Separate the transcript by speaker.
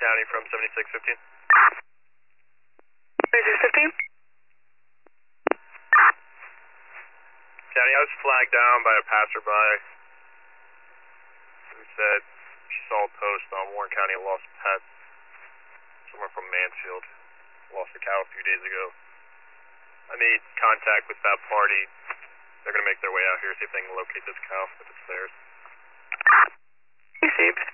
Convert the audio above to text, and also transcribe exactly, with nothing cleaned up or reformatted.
Speaker 1: County from seventy-six fifteen.
Speaker 2: seventy-six fifteen?
Speaker 1: County, I was flagged down by a passerby who said she saw a post on Warren County lost pet. Someone from Mansfield lost a cow a few days ago. I made contact with that party. They're going to make their way out here, see if they can locate this cow, if it's theirs.
Speaker 2: Received.